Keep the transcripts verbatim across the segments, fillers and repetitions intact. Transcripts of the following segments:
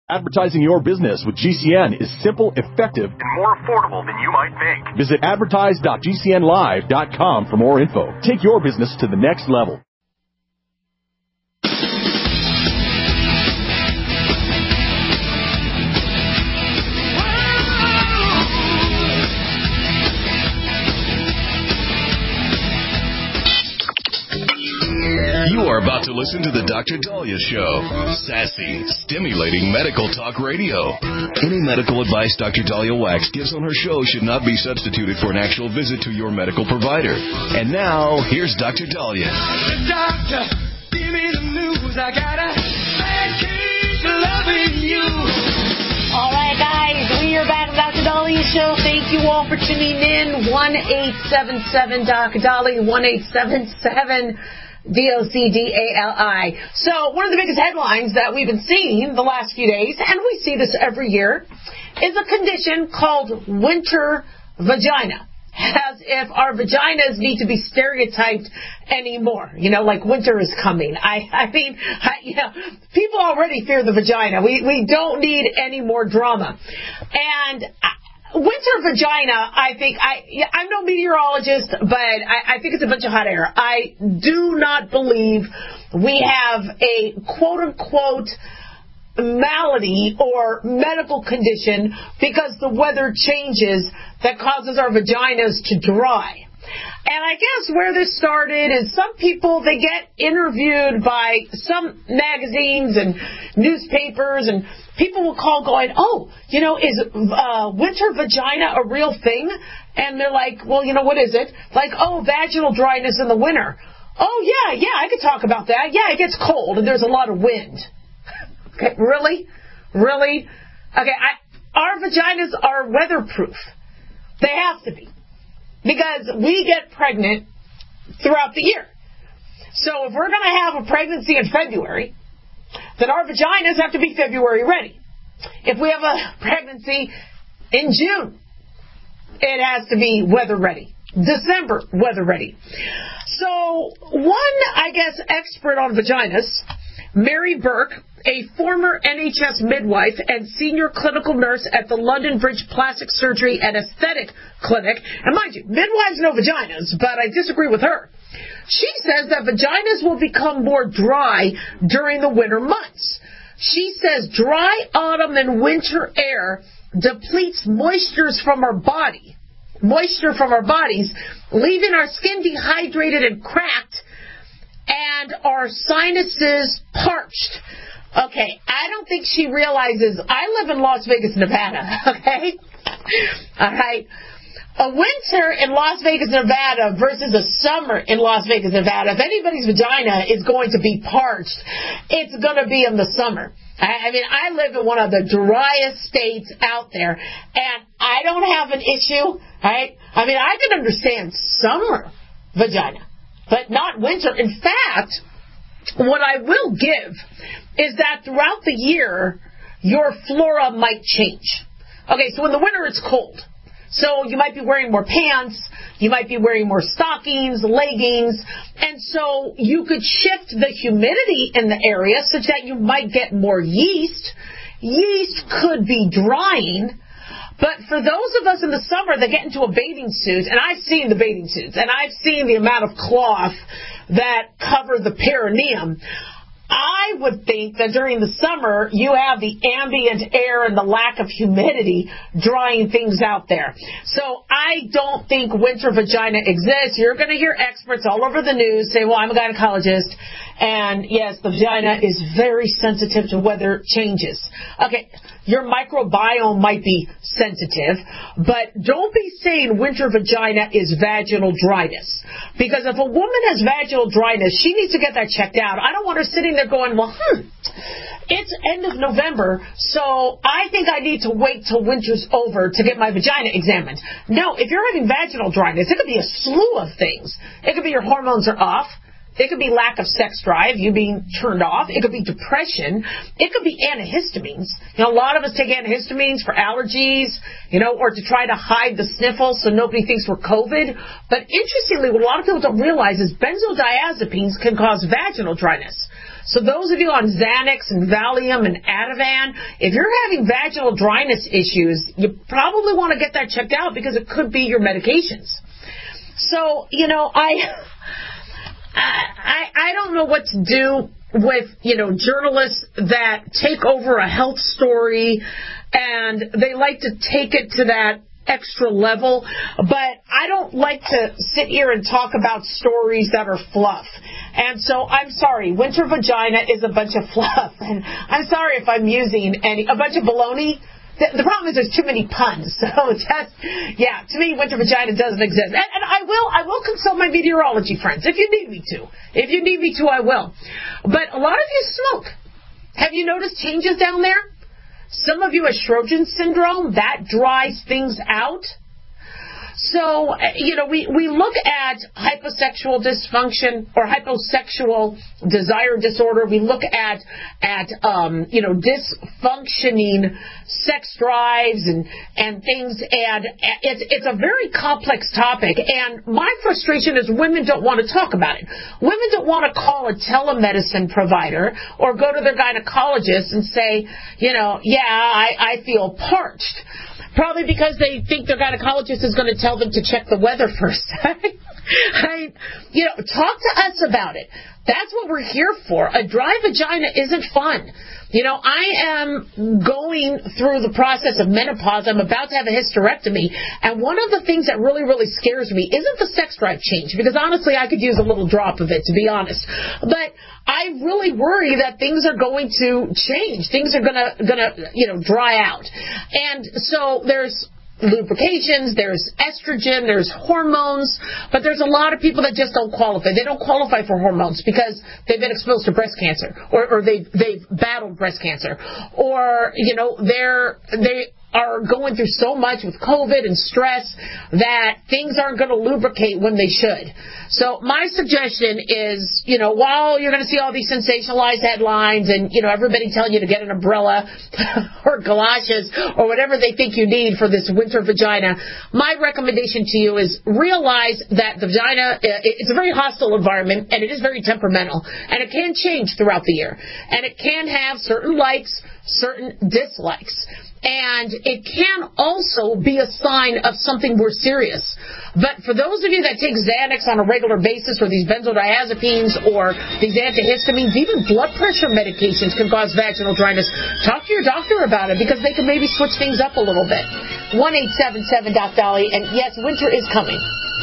Advertising your business with G C N is simple, effective, and more affordable than you might think. Visit advertise dot g c n live dot com for more info. Take your business to the next level. You are about to listen to the Doctor Dahlia Show. Sassy, stimulating medical talk radio. Any medical advice Doctor Dahlia Wax gives on her show should not be substituted for an actual visit to your medical provider. And now, here's Doctor Dahlia. Doctor, give me the news. I gotta keep loving you. All right, guys, we are back at Doctor Dahlia Show. Thank you all for tuning in. one eight seven seven Doctor Dahlia, one eight seven seven D O C D A L I. So one of the biggest headlines that we've been seeing the last few days, and we see this every year, is a condition called winter vagina. As if our vaginas need to be stereotyped anymore. You know, like winter is coming. I, I mean, I, you know, people already fear the vagina. We, we don't need any more drama. And winter vagina, I think, I, I'm no meteorologist, but I, I think it's a bunch of hot air. I do not believe we have a quote-unquote malady or medical condition because the weather changes that causes our vaginas to dry. And I guess where this started is some people, they get interviewed by some magazines and newspapers, and people will call going, oh, you know, is uh, winter vagina a real thing? And they're like, well, you know, what is it? Like, oh, vaginal dryness in the winter. Oh, yeah, yeah, I could talk about that. Yeah, it gets cold and there's a lot of wind. Okay, really? Really? Okay, I, our vaginas are weatherproof. They have to be. Because we get pregnant throughout the year. So if we're going to have a pregnancy in February, then our vaginas have to be February ready. If we have a pregnancy in June, it has to be weather ready. December, weather ready. So one, I guess, expert on vaginas, Mary Burke, a former N H S midwife and senior clinical nurse at the London Bridge Plastic Surgery and Aesthetic Clinic. And mind you, midwives know vaginas, but I disagree with her. She says that vaginas will become more dry during the winter months. She says dry autumn and winter air depletes moistures from our body, moisture from our bodies, leaving our skin dehydrated and cracked and our sinuses parched. Okay, I don't think she realizes I live in Las Vegas, Nevada, okay? All right. A winter in Las Vegas, Nevada versus a summer in Las Vegas, Nevada, if anybody's vagina is going to be parched, it's going to be in the summer. I, I mean, I live in one of the driest states out there, and I don't have an issue, right? I mean, I can understand summer vagina, but not winter. In fact, what I will give is that throughout the year, your flora might change. Okay, so in the winter, it's cold. So you might be wearing more pants, you might be wearing more stockings, leggings, and so you could shift the humidity in the area such that you might get more yeast. Yeast could be drying. But for those of us in the summer that get into a bathing suit, and I've seen the bathing suits, and I've seen the amount of cloth that cover the perineum, I would think that during the summer you have the ambient air and the lack of humidity drying things out there. So I don't think winter vagina exists. You're going to hear experts all over the news say, well, I'm a gynecologist, and yes, the vagina is very sensitive to weather changes. Okay, your microbiome might be sensitive, but don't be saying winter vagina is vaginal dryness. Because if a woman has vaginal dryness, she needs to get that checked out. I don't want her sitting there going, well, hmm, it's end of November, so I think I need to wait till winter's over to get my vagina examined. No, if you're having vaginal dryness, it could be a slew of things. It could be your hormones are off. It could be lack of sex drive, you being turned off. It could be depression. It could be antihistamines. You know, a lot of us take antihistamines for allergies, you know, or to try to hide the sniffles so nobody thinks we're COVID. But interestingly, what a lot of people don't realize is benzodiazepines can cause vaginal dryness. So those of you on Xanax and Valium and Ativan, if you're having vaginal dryness issues, you probably want to get that checked out because it could be your medications. So, you know, I, I, I don't know what to do with, you know, journalists that take over a health story and they like to take it to that extra level, but I don't like to sit here and talk about stories that are fluff. And so I'm sorry, winter vagina is a bunch of fluff. And I'm sorry if I'm using any, a bunch of baloney. The, the problem is there's too many puns. So just, yeah, to me, winter vagina doesn't exist. And, and I will, I will consult my meteorology friends if you need me to. If you need me to, I will. But a lot of you smoke. Have you noticed changes down there? Some of you have Sjogren's syndrome. That dries things out. So, you know, we, we look at hyposexual dysfunction or hyposexual desire disorder. We look at, at um, you know, dysfunctioning sex drives and, and things. And it's, it's a very complex topic. And my frustration is women don't want to talk about it. Women don't want to call a telemedicine provider or go to their gynecologist and say, you know, yeah, I, I feel parched. Probably because they think their gynecologist is going to tell them to check the weather first. I, you know, talk to us about it. That's what we're here for. A dry vagina isn't fun. You know, I am going through the process of menopause. I'm about to have a hysterectomy. And one of the things that really, really scares me isn't the sex drive change, because honestly, I could use a little drop of it, to be honest. But I really worry that things are going to change. Things are going to, going to, you know, dry out. And so there's lubrications, there's estrogen, there's hormones, but there's a lot of people that just don't qualify. They don't qualify for hormones because they've been exposed to breast cancer, or, or they've, they've battled breast cancer, or, you know, they're, they are going through so much with COVID and stress that things aren't going to lubricate when they should. So my suggestion is, you know, while you're going to see all these sensationalized headlines and, you know, everybody telling you to get an umbrella or galoshes or whatever they think you need for this winter vagina, my recommendation to you is realize that the vagina, it's a very hostile environment and it is very temperamental and it can change throughout the year and it can have certain likes, certain dislikes. And it can also be a sign of something more serious. But for those of you that take Xanax on a regular basis, or these benzodiazepines, or these antihistamines, even blood pressure medications can cause vaginal dryness. Talk to your doctor about it, because they can maybe switch things up a little bit. one eight seven seven Doc Dolly, and yes, winter is coming.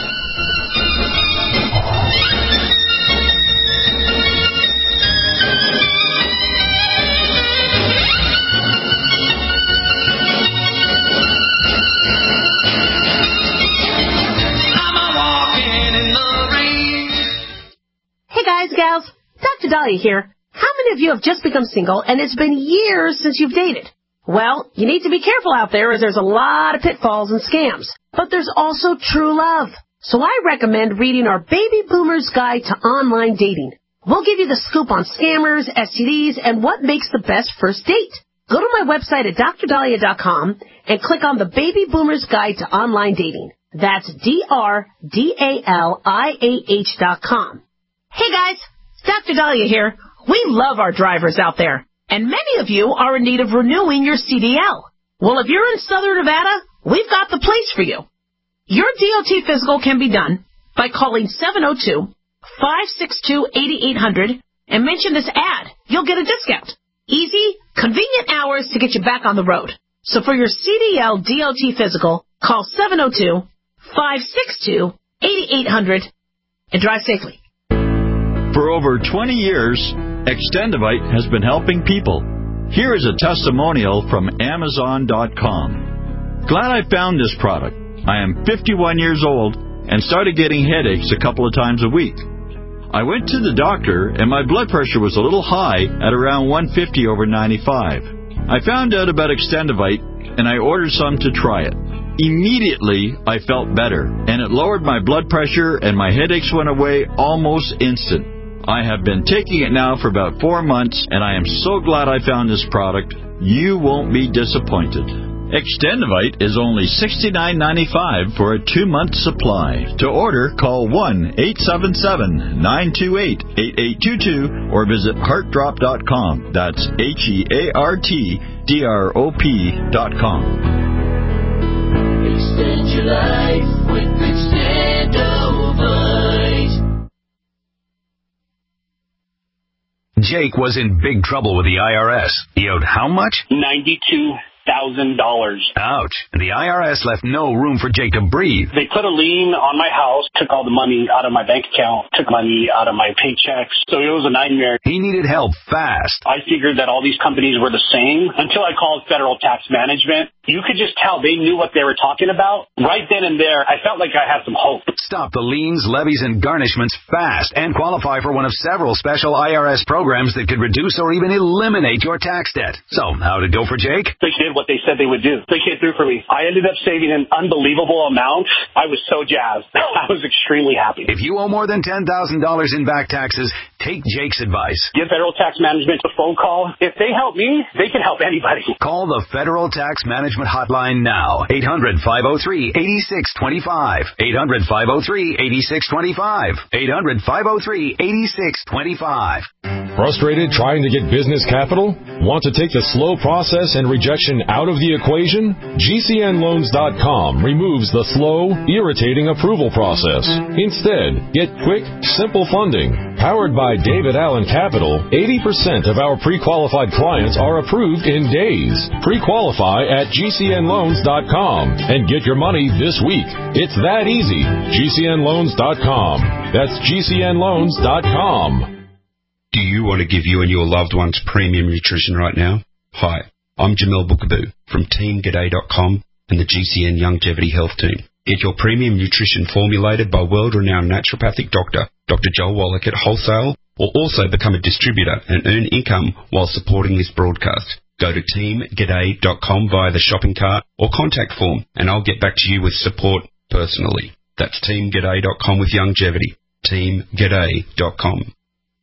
Hey guys, gals, Doctor Dahlia here. How many of you have just become single and it's been years since you've dated? Well, you need to be careful out there as there's a lot of pitfalls and scams. But there's also true love. So I recommend reading our Baby Boomer's Guide to Online Dating. We'll give you the scoop on scammers, S T Ds, and what makes the best first date. Go to my website at dr dahlia dot com and click on the Baby Boomer's Guide to Online Dating. That's D R D A L I A H dot com. Hey guys, Doctor Dahlia here. We love our drivers out there, and many of you are in need of renewing your C D L. Well, if you're in Southern Nevada, we've got the place for you. Your D O T physical can be done by calling seven oh two, five six two, eight eight hundred and mention this ad. You'll get a discount. Easy, convenient hours to get you back on the road. So for your C D L D O T physical, call seven oh two, five six two, eight eight hundred and drive safely. For over twenty years, Extendivite has been helping people. Here is a testimonial from Amazon dot com. Glad I found this product. I am fifty-one years old and started getting headaches a couple of times a week. I went to the doctor and my blood pressure was a little high at around one fifty over ninety-five. I found out about Extendivite and I ordered some to try it. Immediately, I felt better, and it lowered my blood pressure and my headaches went away almost instant. I have been taking it now for about four months, and I am so glad I found this product. You won't be disappointed. Extendivite is only sixty-nine ninety-five for a two-month supply. To order, call one eight seven seven, nine two eight, eight eight two two or visit heart drop dot com. That's H E A R T D R O P dot com. Extend your life with Extendivite. Jake was in big trouble with the I R S. He owed how much? ninety-two thousand dollars. Ouch. And the I R S left no room for Jake to breathe. They put a lien on my house, took all the money out of my bank account, took money out of my paychecks. So it was a nightmare. He needed help fast. I figured that all these companies were the same until I called Federal Tax Management. You could just tell they knew what they were talking about. Right then and there, I felt like I had some hope. Stop the liens, levies, and garnishments fast and qualify for one of several special I R S programs that could reduce or even eliminate your tax debt. So, how'd it go for Jake? They did what they said they would do. They came through for me. I ended up saving an unbelievable amount. I was so jazzed. I was extremely happy. If you owe more than ten thousand dollars in back taxes, take Jake's advice. Give Federal Tax Management a phone call. If they help me, they can help anybody. Call the Federal Tax Management Hotline now. eight hundred, five oh three, eight six two five. eight hundred, five oh three, eight six two five. eight hundred, five oh three, eight six two five. Frustrated trying to get business capital? Want to take the slow process and rejection out of the equation? G C N loans dot com removes the slow, irritating approval process. Instead, get quick, simple funding. Powered by David Allen Capital, eighty percent of our pre-qualified clients are approved in days. Pre-qualify at G C N loans dot com and get your money this week. It's that easy. G C N loans dot com. That's G C N loans dot com. Do you want to give you and your loved ones premium nutrition right now? Hi, I'm Jamel Bookaboo from Team G'day dot com and the G C N Longevity Health Team. Get your premium nutrition formulated by world-renowned naturopathic doctor, Doctor Joel Wallach at wholesale, or also become a distributor and earn income while supporting this broadcast. Go to Team G'day dot com via the shopping cart or contact form, and I'll get back to you with support personally. That's Team G'day dot com with longevity. Team G'day dot com.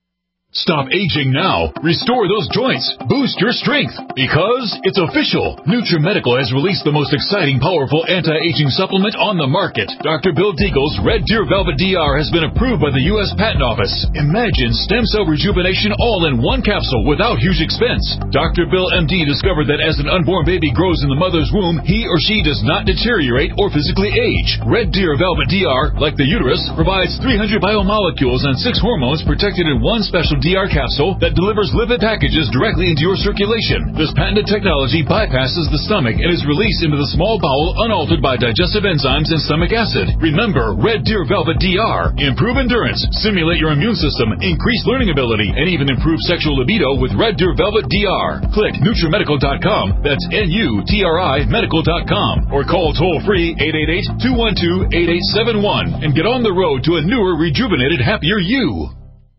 Stop aging now. Restore those joints. Boost your strength. Because it's official. NutriMedical has released the most exciting, powerful anti-aging supplement on the market. Doctor Bill Deagle's Red Deer Velvet D R has been approved by the U S Patent Office. Imagine stem cell rejuvenation all in one capsule without huge expense. Doctor Bill M D discovered that as an unborn baby grows in the mother's womb, he or she does not deteriorate or physically age. Red Deer Velvet D R, like the uterus, provides three hundred biomolecules and six hormones protected in one special D R capsule that delivers lipid packages directly into your circulation. This patented technology bypasses the stomach and is released into the small bowel unaltered by digestive enzymes and stomach acid. Remember, Red Deer Velvet D R. Improve endurance, stimulate your immune system, increase learning ability, and even improve sexual libido with Red Deer Velvet D R. Click NutriMedical dot com. That's N U T R I Medical dot com. Or call toll-free eight eight eight, two one two, eight eight seven one and get on the road to a newer, rejuvenated, happier you.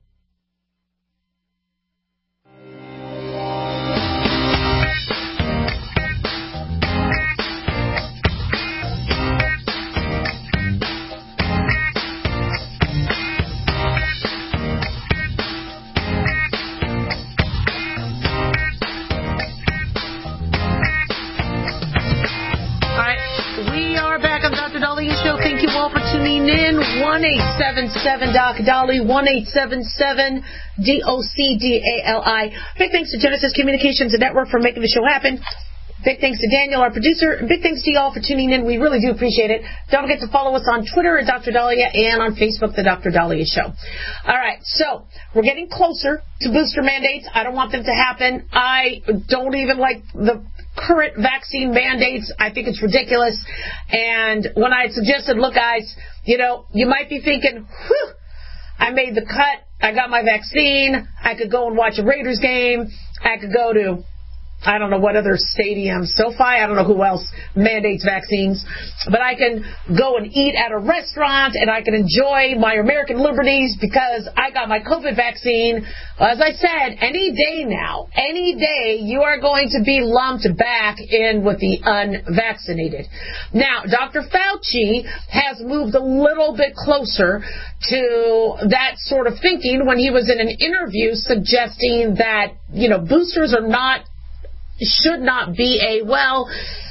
one eight seven seven Doc Dolly, one eight seven seven D O C D A L I. Big thanks to Genesis Communications and Network for making the show happen. Big thanks to Daniel, our producer. And big thanks to y'all for tuning in. We really do appreciate it. Don't forget to follow us on Twitter at Doctor Dahlia and on Facebook, The Doctor Dahlia Show. All right, so we're getting closer to booster mandates. I don't want them to happen. I don't even like the current vaccine mandates. I think it's ridiculous. And when I suggested, look, guys, you know, you might be thinking, whew, I made the cut. I got my vaccine. I could go and watch a Raiders game. I could go to, I don't know what other stadium, SoFi, I don't know who else mandates vaccines, but I can go and eat at a restaurant and I can enjoy my American liberties because I got my COVID vaccine. Well, as I said, any day now, any day you are going to be lumped back in with the unvaccinated. Now, Doctor Fauci has moved a little bit closer to that sort of thinking when he was in an interview suggesting that, you know, boosters are not should not be a, well,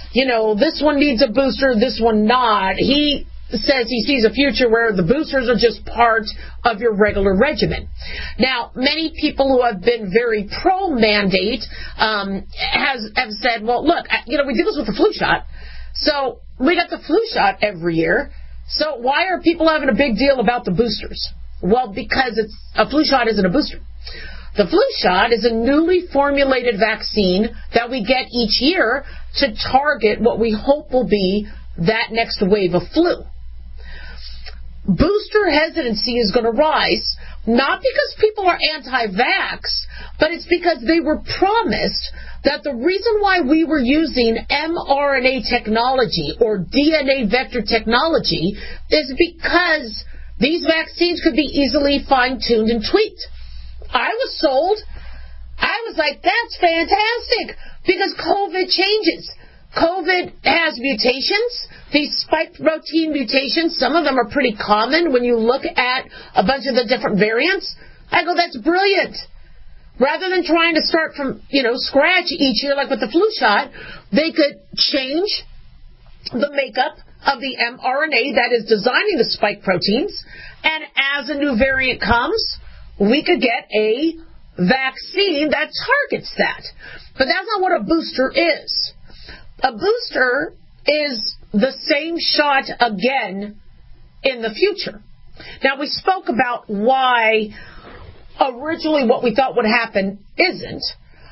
you know, this one needs a booster, this one not. He says he sees a future where the boosters are just part of your regular regimen. Now, many people who have been very pro-mandate um, has have said, well, look, you know, we did this with the flu shot. So we got the flu shot every year. So why are people having a big deal about the boosters? Well, because it's a flu shot isn't a booster. The flu shot is a newly formulated vaccine that we get each year to target what we hope will be that next wave of flu. Booster hesitancy is going to rise, not because people are anti-vax, but it's because they were promised that the reason why we were using mRNA technology or D N A vector technology is because these vaccines could be easily fine-tuned and tweaked. I was sold. I was like, that's fantastic, because COVID changes. COVID has mutations. These spike protein mutations, some of them are pretty common when you look at a bunch of the different variants. I go, that's brilliant. Rather than trying to start from, you know, scratch each year like with the flu shot, they could change the makeup of the mRNA that is designing the spike proteins, and as a new variant comes, we could get a vaccine that targets that. But that's not what a booster is. A booster is the same shot again in the future. Now, we spoke about why originally what we thought would happen isn't,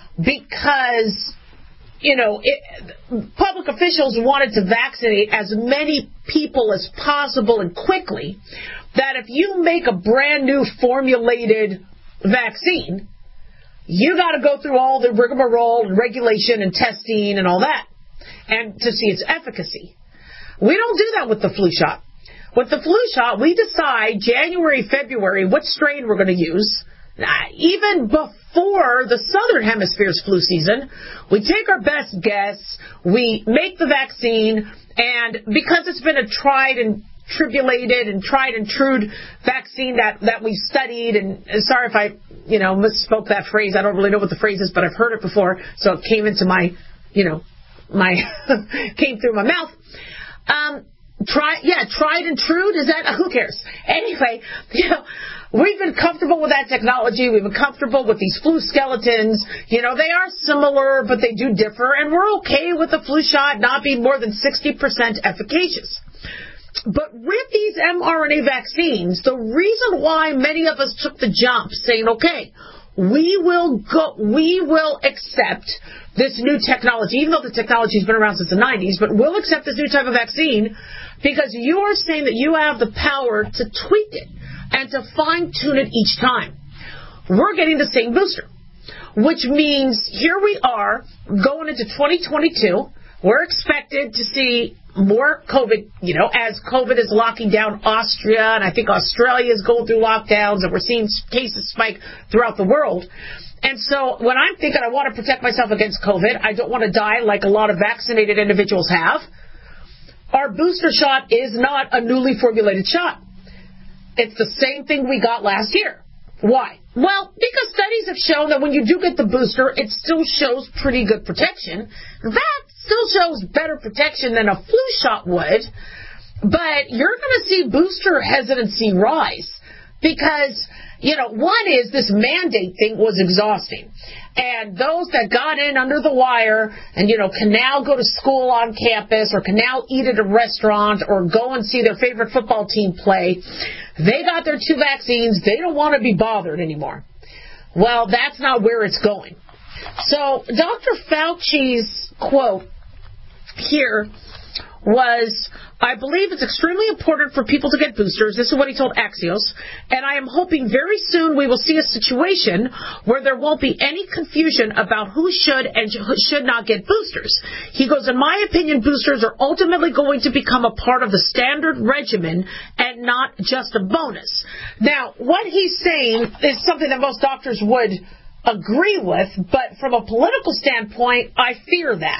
because, you know, it, public officials wanted to vaccinate as many people as possible and quickly, that if you make a brand new formulated vaccine, you got to go through all the rigmarole and regulation and testing and all that, and to see its efficacy. We don't do that with the flu shot. With the flu shot, we decide January, February what strain we're going to use. Even before the Southern Hemisphere's flu season, we take our best guess, we make the vaccine, and because it's been a tried and tribulated and tried and true vaccine that, that we studied, and sorry if I, you know, misspoke that phrase. I don't really know what the phrase is, but I've heard it before, so it came into my, you know, my, came through my mouth. Um, try, yeah, tried and true, is that, who cares? Anyway, you know, we've been comfortable with that technology. We've been comfortable with these flu skeletons. You know, they are similar, but they do differ, and we're okay with the flu shot not being more than sixty percent efficacious. But with these mRNA vaccines, the reason why many of us took the jump saying, okay, we will go, we will accept this new technology, even though the technology has been around since the nineties, but we'll accept this new type of vaccine because you are saying that you have the power to tweak it and to fine-tune it each time. We're getting the same booster, which means here we are going into twenty twenty-two. We're expected to see more COVID, you know, as COVID is locking down Austria, and I think Australia is going through lockdowns, and we're seeing cases spike throughout the world. And so when I'm thinking I want to protect myself against COVID, I don't want to die like a lot of vaccinated individuals have, our booster shot is not a newly formulated shot. It's the same thing we got last year. Why? Well, because studies have shown that when you do get the booster, it still shows pretty good protection. That still shows better protection than a flu shot would, but you're going to see booster hesitancy rise because, you know, one is this mandate thing was exhausting. And those that got in under the wire and, you know, can now go to school on campus or can now eat at a restaurant or go and see their favorite football team play, they got their two vaccines. They don't want to be bothered anymore. Well, that's not where it's going. So Doctor Fauci's quote here was, I believe it's extremely important for people to get boosters. This is what he told Axios. And I am hoping very soon we will see a situation where there won't be any confusion about who should and who should not get boosters. He goes, in my opinion, boosters are ultimately going to become a part of the standard regimen and not just a bonus. Now, what he's saying is something that most doctors would agree with, but from a political standpoint, I fear that.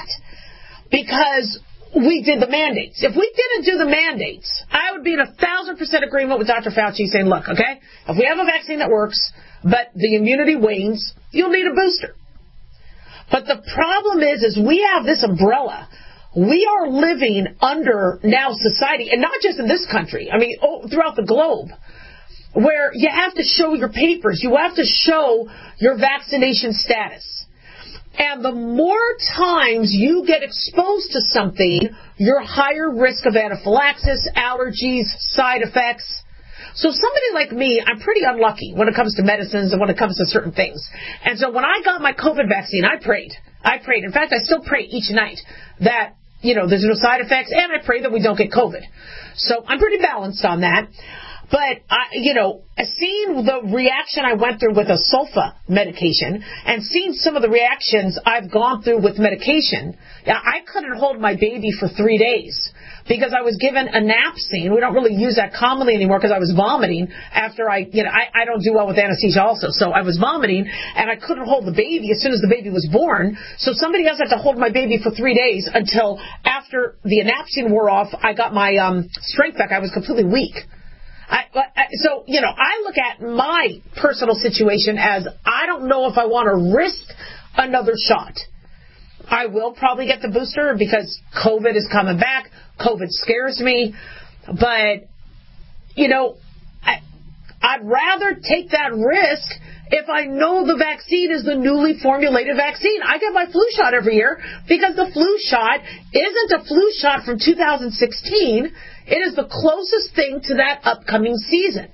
Because we did the mandates. If we didn't do the mandates, I would be in a thousand percent agreement with Doctor Fauci saying, look, okay, if we have a vaccine that works, but the immunity wanes, you'll need a booster. But the problem is, is we have this umbrella we are living under now society, and not just in this country, I mean, oh, throughout the globe, where you have to show your papers, you have to show your vaccination status. And the more times you get exposed to something, your higher risk of anaphylaxis, allergies, side effects. So somebody like me, I'm pretty unlucky when it comes to medicines and when it comes to certain things. And so when I got my COVID vaccine, I prayed. I prayed. In fact, I still pray each night that, you know, there's no side effects, and I pray that we don't get COVID. So I'm pretty balanced on that. But, I, you know, seeing the reaction I went through with a sulfa medication and seeing some of the reactions I've gone through with medication, I couldn't hold my baby for three days because I was given a napsine. We don't really use that commonly anymore because I was vomiting after I, you know, I, I don't do well with anesthesia also. So I was vomiting and I couldn't hold the baby as soon as the baby was born. So somebody else had to hold my baby for three days until after the napsine wore off, I got my um, strength back. I was completely weak. I, I, so, you know, I look at my personal situation as I don't know if I want to risk another shot. I will probably get the booster because COVID is coming back. COVID scares me. But, you know, I, I'd rather take that risk if I know the vaccine is the newly formulated vaccine. I get my flu shot every year because the flu shot isn't a flu shot from two thousand sixteen. It is the closest thing to that upcoming season.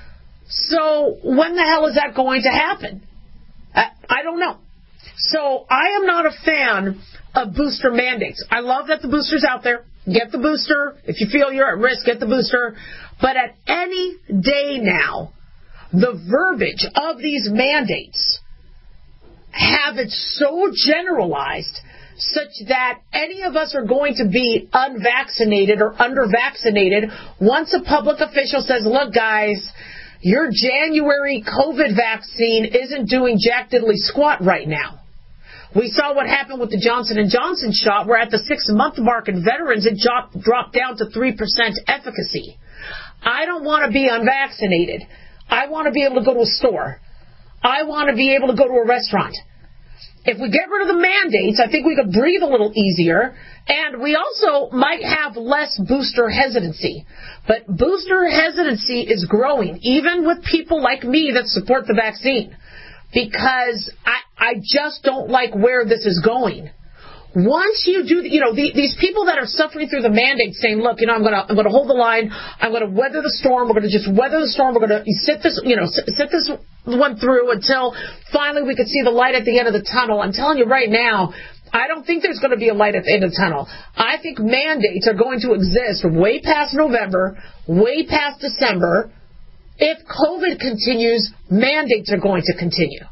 So when the hell is that going to happen? I, I don't know. So I am not a fan of booster mandates. I love that the booster's out there. Get the booster. If you feel you're at risk, get the booster. But at any day now, the verbiage of these mandates have it so generalized such that any of us are going to be unvaccinated or under-vaccinated once a public official says, look, guys, your January COVID vaccine isn't doing jack diddly squat right now. We saw what happened with the Johnson and Johnson shot, where at the six-month mark in veterans, it dropped, dropped down to three percent efficacy. I don't want to be unvaccinated. I want to be able to go to a store. I want to be able to go to a restaurant. If we get rid of the mandates, I think we could breathe a little easier, and we also might have less booster hesitancy. But booster hesitancy is growing, even with people like me that support the vaccine, because I, I just don't like where this is going. Once you do, you know, the, these people that are suffering through the mandates saying, look, you know, I'm going to I'm going to hold the line. I'm going to weather the storm. We're going to just weather the storm. We're going to sit this, you know, sit, sit this one through until finally we could see the light at the end of the tunnel. I'm telling you right now, I don't think there's going to be a light at the end of the tunnel. I think mandates are going to exist way past November, way past December. If COVID continues, mandates are going to continue.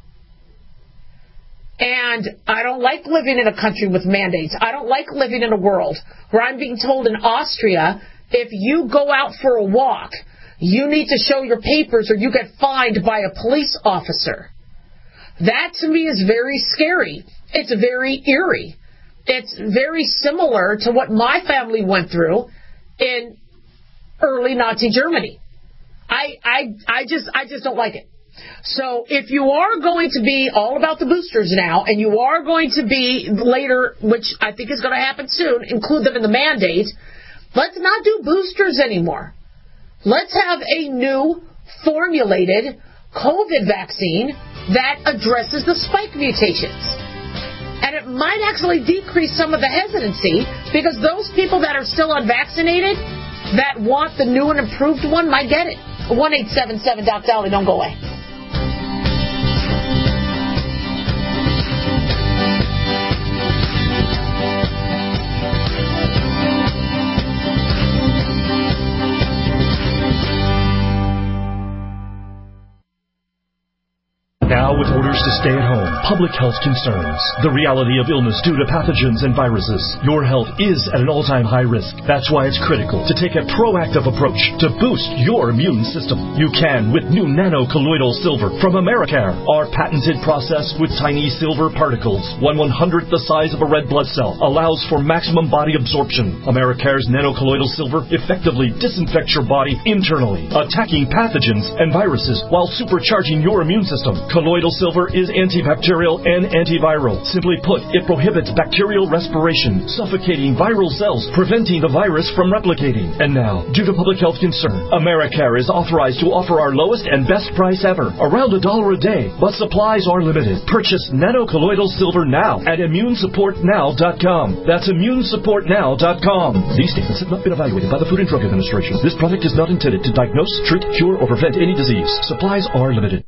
And I don't like living in a country with mandates. I don't like living in a world where I'm being told in Austria, if you go out for a walk, you need to show your papers or you get fined by a police officer. That to me is very scary. It's very eerie. It's very similar to what my family went through in early Nazi Germany. I, I, I just, I just don't like it. So if you are going to be all about the boosters now, and you are going to be later, which I think is going to happen soon, include them in the mandate, let's not do boosters anymore. Let's have a new formulated COVID vaccine that addresses the spike mutations. And it might actually decrease some of the hesitancy, because those people that are still unvaccinated that want the new and improved one might get it. one eight seven seven Doc Dolly, don't go away. Now with orders to stay at home, public health concerns, the reality of illness due to pathogens and viruses, your health is at an all-time high risk. That's why it's critical to take a proactive approach to boost your immune system. You can with new nano-colloidal silver from Americare. Our patented process with tiny silver particles, one one-hundredth the size of a red blood cell, allows for maximum body absorption. Americare's nano-colloidal silver effectively disinfects your body internally, attacking pathogens and viruses while supercharging your immune system. Colloidal silver is is antibacterial and antiviral. Simply put, it prohibits bacterial respiration, suffocating viral cells, preventing the virus from replicating. And now, due to public health concern, Americare is authorized to offer our lowest and best price ever, around a dollar a day, but supplies are limited. Purchase nanocolloidal silver now at immune support now dot com. That's immune support now dot com. These statements have not been evaluated by the Food and Drug Administration. This product is not intended to diagnose, treat, cure, or prevent any disease. Supplies are limited.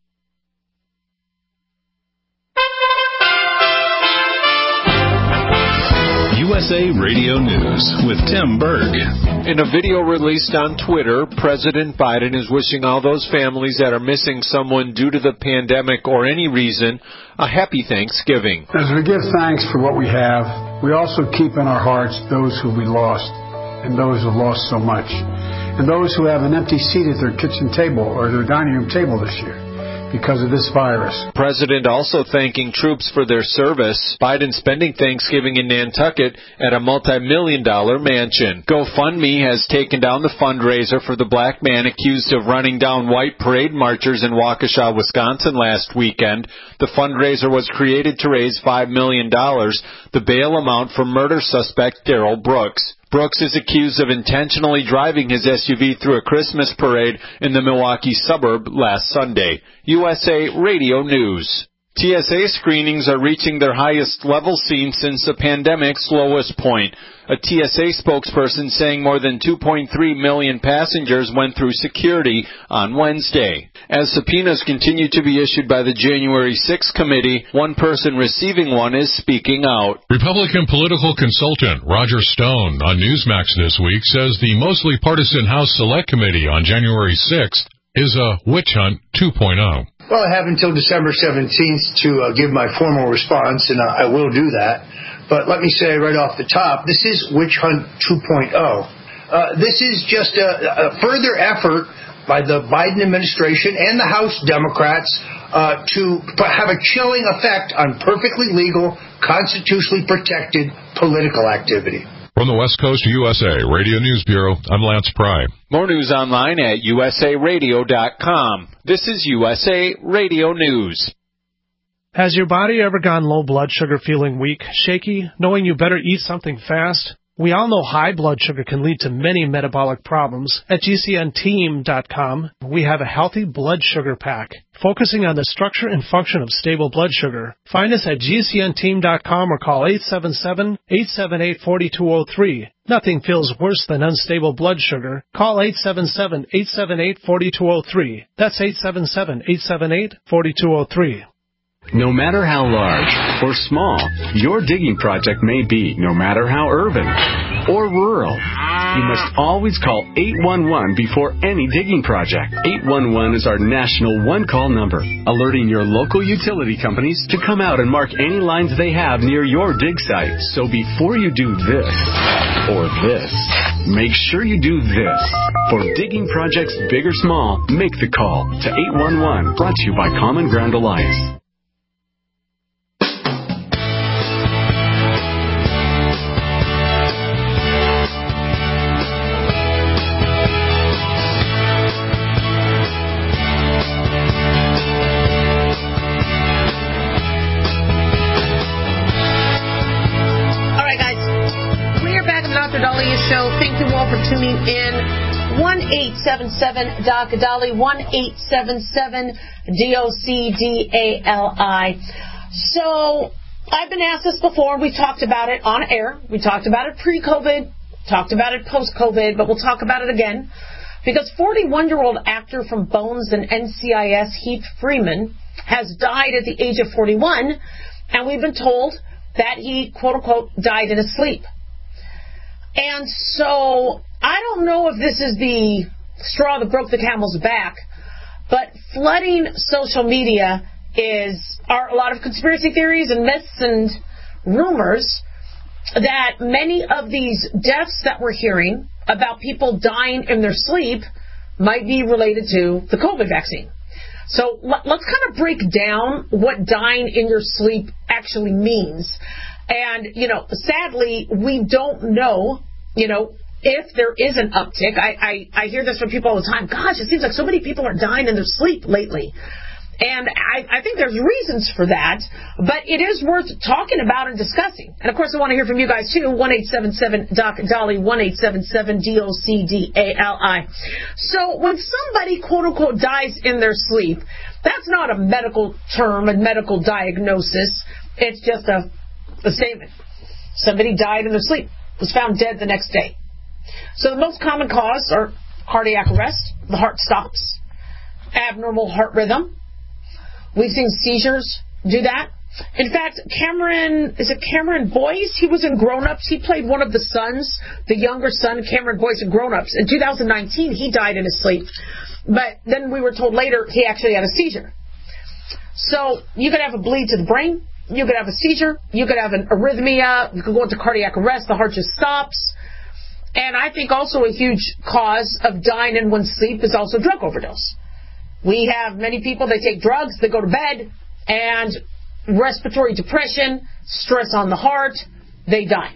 U S A Radio News with Tim Berg. In a video released on Twitter, President Biden is wishing all those families that are missing someone due to the pandemic or any reason a happy Thanksgiving. As we give thanks for what we have, we also keep in our hearts those who we lost and those who lost so much, and those who have an empty seat at their kitchen table or their dining room table this year because of this virus. President also thanking troops for their service. Biden spending Thanksgiving in Nantucket at a multi-million dollar mansion. GoFundMe has taken down the fundraiser for the black man accused of running down white parade marchers in Waukesha, Wisconsin last weekend. The fundraiser was created to raise five million dollars, the bail amount for murder suspect Darrell Brooks. Brooks is accused of intentionally driving his S U V through a Christmas parade in the Milwaukee suburb last Sunday. U S A Radio News. T S A screenings are reaching their highest level seen since the pandemic's lowest point. A T S A spokesperson saying more than two point three million passengers went through security on Wednesday. As subpoenas continue to be issued by the January sixth committee, one person receiving one is speaking out. Republican political consultant Roger Stone on Newsmax this week says the mostly partisan House Select Committee on January sixth is a witch hunt two point oh. Well, I have until December seventeenth to uh, give my formal response, and I, I will do that. But let me say right off the top, this is Witch Hunt two point oh. Uh, this is just a, a further effort by the Biden administration and the House Democrats uh, to have a chilling effect on perfectly legal, constitutionally protected political activity. From the West Coast U S A Radio News Bureau, I'm Lance Pry. More news online at U S A radio dot com. This is U S A Radio News. Has your body ever gone low blood sugar, feeling weak, shaky, knowing you better eat something fast? We all know high blood sugar can lead to many metabolic problems. At G C N team dot com, we have a healthy blood sugar pack, focusing on the structure and function of stable blood sugar. Find us at G C N team dot com or call eight seven seven, eight seven eight, four two zero three. Nothing feels worse than unstable blood sugar. Call eight seven seven, eight seven eight, four two zero three. That's eight seven seven, eight seven eight, four two zero three. No matter how large or small your digging project may be, no matter how urban or rural, you must always call eight one one before any digging project. eight one one is our national one-call number, alerting your local utility companies to come out and mark any lines they have near your dig site. So before you do this or this, make sure you do this. For digging projects big or small, make the call to eight one one, brought to you by Common Ground Alliance. Tuning in one eight seven seven D O C D A L I, one eight seven seven D O C D A L I. So I've been asked this before. We talked about it on air. We talked about it pre-COVID, talked about it post-COVID, but we'll talk about it again because forty-one-year-old actor from Bones and N C I S, Heath Freeman, has died at the age of forty-one, and we've been told that he, quote-unquote, died in his sleep. And so I don't know if this is the straw that broke the camel's back, but flooding social media is are a lot of conspiracy theories and myths and rumors that many of these deaths that we're hearing about people dying in their sleep might be related to the COVID vaccine. So let's kind of break down what dying in your sleep actually means. And, you know, sadly, we don't know, you know, if there is an uptick. I, I, I hear this from people all the time. Gosh, it seems like so many people are dying in their sleep lately. And I, I think there's reasons for that, but it is worth talking about and discussing. And, of course, I want to hear from you guys, too. one eight seven seven D O C D A L I, one eight seven seven D O C D A L I. So when somebody, quote-unquote, dies in their sleep, that's not a medical term, a medical diagnosis. It's just a, a statement. Somebody died in their sleep, was found dead the next day. So the most common cause are cardiac arrest, the heart stops, abnormal heart rhythm. We've seen seizures do that. In fact, Cameron, is it Cameron Boyce? He was in Grown Ups. He played one of the sons, the younger son, Cameron Boyce in Grown Ups. In two thousand nineteen, he died in his sleep. But then we were told later he actually had a seizure. So you could have a bleed to the brain. You could have a seizure. You could have an arrhythmia. You could go into cardiac arrest. The heart just stops. And I think also a huge cause of dying in one's sleep is also drug overdose. We have many people, they take drugs, they go to bed, and respiratory depression, stress on the heart, they die.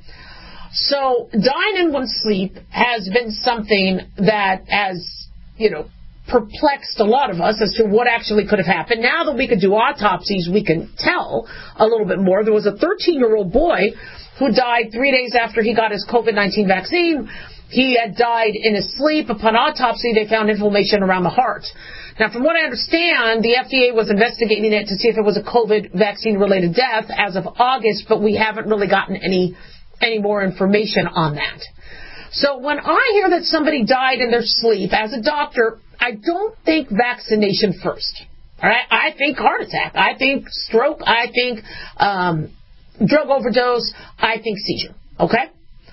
So dying in one's sleep has been something that has, you know, perplexed a lot of us as to what actually could have happened. Now that we can do autopsies, we can tell a little bit more. There was a thirteen-year-old boy who died three days after he got his COVID nineteen vaccine. He had died in his sleep. Upon autopsy, they found inflammation around the heart. Now, from what I understand, the F D A was investigating it to see if it was a COVID vaccine-related death as of August, but we haven't really gotten any any more information on that. So when I hear that somebody died in their sleep, as a doctor, I don't think vaccination first. All right? I think heart attack. I think stroke. I think um, drug overdose. I think seizure. Okay?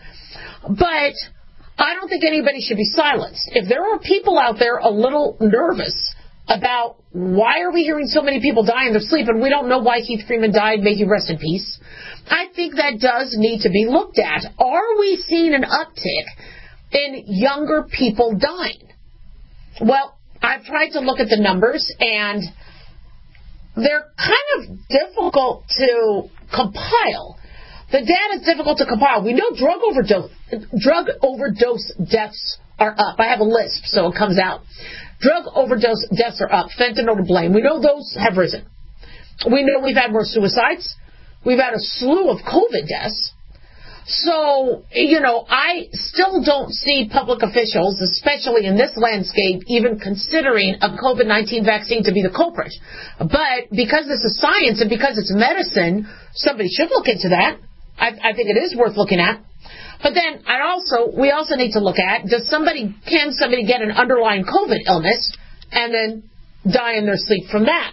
But I don't think anybody should be silenced. If there are people out there a little nervous about why are we hearing so many people die in their sleep and we don't know why Keith Freeman died, may he rest in peace, I think that does need to be looked at. Are we seeing an uptick in younger people dying? Well, I've tried to look at the numbers, and they're kind of difficult to compile. The data is difficult to compile. We know drug overdose, drug overdose deaths are up. I have a list, so it comes out. Drug overdose deaths are up. Fentanyl to blame. We know those have risen. We know we've had more suicides. We've had a slew of COVID deaths. So, you know, I still don't see public officials, especially in this landscape, even considering a COVID nineteen vaccine to be the culprit. But because this is science and because it's medicine, somebody should look into that. I, I think it is worth looking at. But then I also, we also need to look at, does somebody, can somebody get an underlying COVID illness and then die in their sleep from that?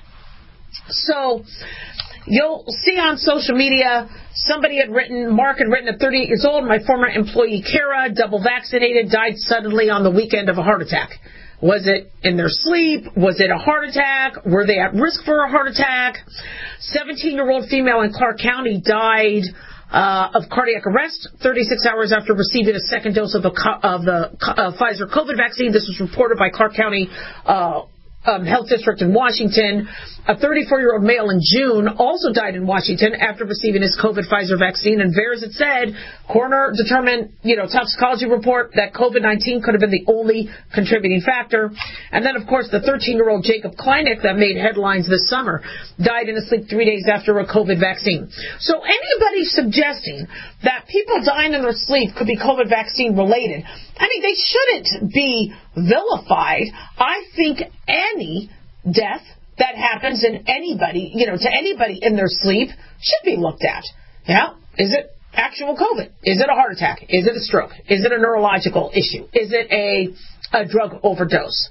So you'll see on social media, somebody had written, Mark had written at thirty-eight years old, my former employee Kara, double vaccinated, died suddenly on the weekend of a heart attack. Was it in their sleep? Was it a heart attack? Were they at risk for a heart attack? seventeen-year-old female in Clark County died uh, of cardiac arrest thirty-six hours after receiving a second dose of the, of the uh, Pfizer COVID vaccine. This was reported by Clark County uh, um, Health District in Washington. A thirty-four-year-old male in June also died in Washington after receiving his COVID Pfizer vaccine. And VAERS had said, coroner determined, you know, toxicology report that COVID nineteen could have been the only contributing factor. And then, of course, the thirteen-year-old Jacob Kleinick that made headlines this summer died in his sleep three days after a COVID vaccine. So anybody suggesting that people dying in their sleep could be COVID vaccine related, I mean, they shouldn't be vilified. I think any death that happens in anybody, you know, to anybody in their sleep should be looked at. Yeah? Is it actual COVID? Is it a heart attack? Is it a stroke? Is it a neurological issue? Is it a, a drug overdose?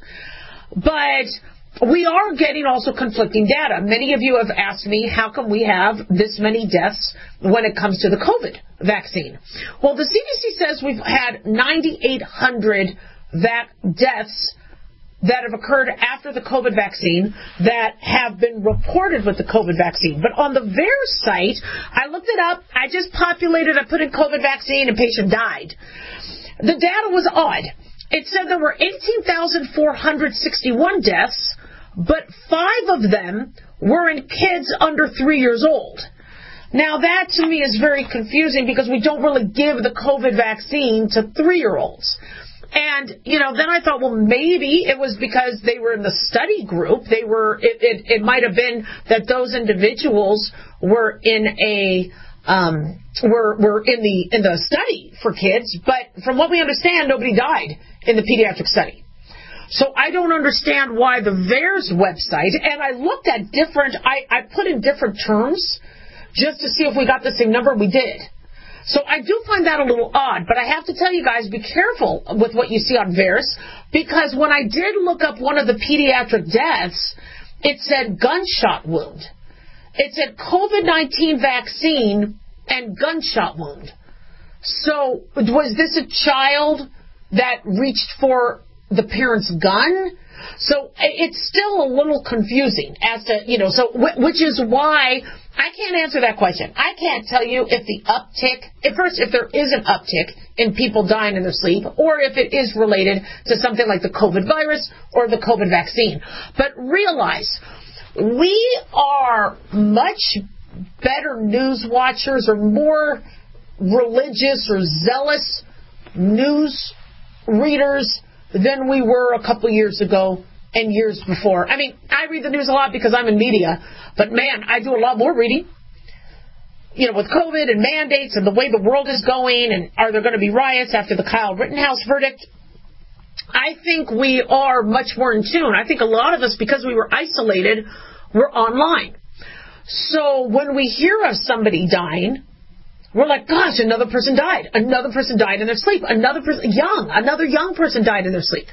But we are getting also conflicting data. Many of you have asked me, how come we have this many deaths when it comes to the COVID vaccine? Well, the C D C says we've had ninety-eight hundred vac- deaths that have occurred after the COVID vaccine that have been reported with the COVID vaccine. But on the VAERS site, I looked it up. I just populated, I put in COVID vaccine, and patient died. The data was odd. It said there were eighteen thousand four hundred sixty-one deaths, but five of them were in kids under three years old. Now, that to me is very confusing because we don't really give the COVID vaccine to three-year-olds. And, you know, then I thought, well, maybe it was because they were in the study group. They were, it, it, it might have been that those individuals were in a, um, were, were in the, in the study for kids. But from what we understand, nobody died in the pediatric study. So I don't understand why the VAERS website, and I looked at different, I, I put in different terms just to see if we got the same number. We did. So I do find that a little odd, but I have to tell you guys, be careful with what you see on VAERS, because when I did look up one of the pediatric deaths, it said gunshot wound. It said COVID nineteen vaccine and gunshot wound. So was this a child that reached for the parent's gun? So it's still a little confusing as to, you know, so which is why I can't answer that question. I can't tell you if the uptick, at first, if there is an uptick in people dying in their sleep, or if it is related to something like the COVID virus or the COVID vaccine. But realize, we are much better news watchers or more religious or zealous news readers than we were a couple years ago and years before. I mean, I read the news a lot because I'm in media, but man, I do a lot more reading. You know, with COVID and mandates and the way the world is going, and are there going to be riots after the Kyle Rittenhouse verdict? I think we are much more in tune. I think a lot of us, because we were isolated, were online. So when we hear of somebody dying, we're like, gosh, another person died. Another person died in their sleep. Another person, young, another young person died in their sleep.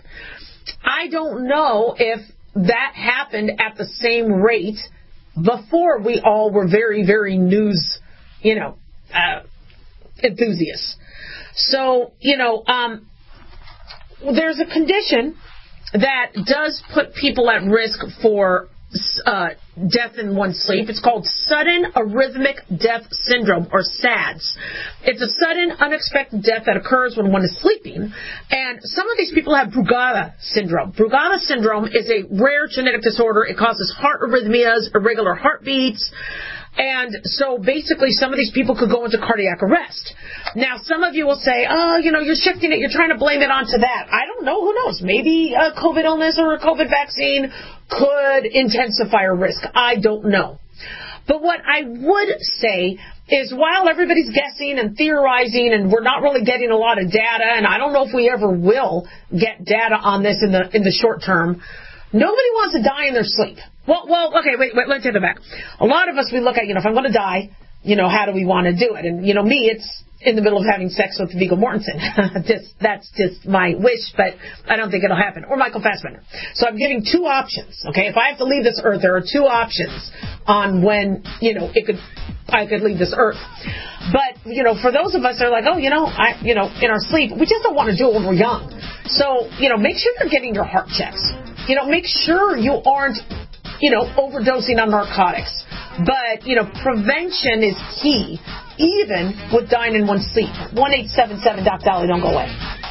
I don't know if that happened at the same rate before we all were very, very news, you know, uh, enthusiasts. So, you know, um, there's a condition that does put people at risk for uh, death in one's sleep. It's called sudden arrhythmic death syndrome, or SADS. It's a sudden, unexpected death that occurs when one is sleeping. And some of these people have Brugada syndrome. Brugada syndrome is a rare genetic disorder. It causes heart arrhythmias, irregular heartbeats. And so basically some of these people could go into cardiac arrest. Now, some of you will say, oh, you know, you're shifting it. You're trying to blame it onto that. I don't know. Who knows? Maybe a COVID illness or a COVID vaccine could intensify a risk. I don't know. But what I would say is, while everybody's guessing and theorizing and we're not really getting a lot of data, and I don't know if we ever will get data on this in the in the short term, nobody wants to die in their sleep. Well, well, okay, wait, wait, let's take that back. A lot of us, we look at, you know, if I'm going to die, you know, how do we want to do it? And, you know, me, it's in the middle of having sex with Viggo Mortensen. just, that's just my wish, but I don't think it'll happen. Or Michael Fassbender. So I'm giving two options, okay? If I have to leave this earth, there are two options on when, you know, it could, I could leave this earth. But, you know, for those of us that are like, oh, you know, I, you know, in our sleep, we just don't want to do it when we're young. So, you know, make sure you're getting your heart checks. You know, make sure you aren't, you know, overdosing on narcotics. But, you know, prevention is key, even with dying in one's sleep. one eight seven seven Doc Dolly, don't go away.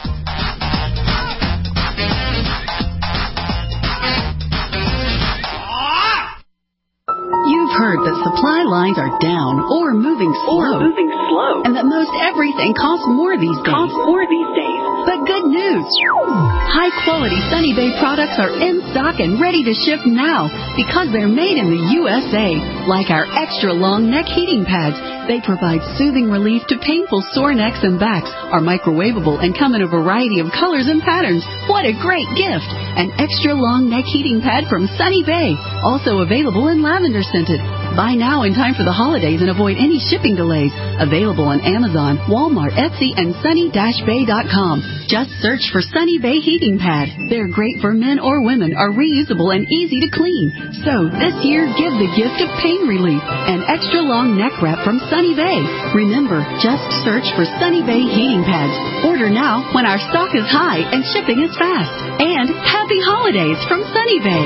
You've heard that supply lines are down or moving slow. Or moving slow. And that most everything costs more these days. Costs more these days. But good news. High-quality Sunny Bay products are in stock and ready to ship now because they're made in the U S A. Like our extra-long neck heating pads. They provide soothing relief to painful sore necks and backs, are microwavable, and come in a variety of colors and patterns. What a great gift! An extra-long neck heating pad from Sunny Bay. Also available in lavender scented. Buy now in time for the holidays and avoid any shipping delays. Available on Amazon, Walmart, Etsy, and sunny dash bay dot com. Just search for Sunny Bay Heating Pad. They're great for men or women, are reusable and easy to clean. So this year, give the gift of pain relief. An extra long neck wrap from Sunny Bay. Remember, just search for Sunny Bay Heating Pads. Order now when our stock is high and shipping is fast. And happy holidays from Sunny Bay.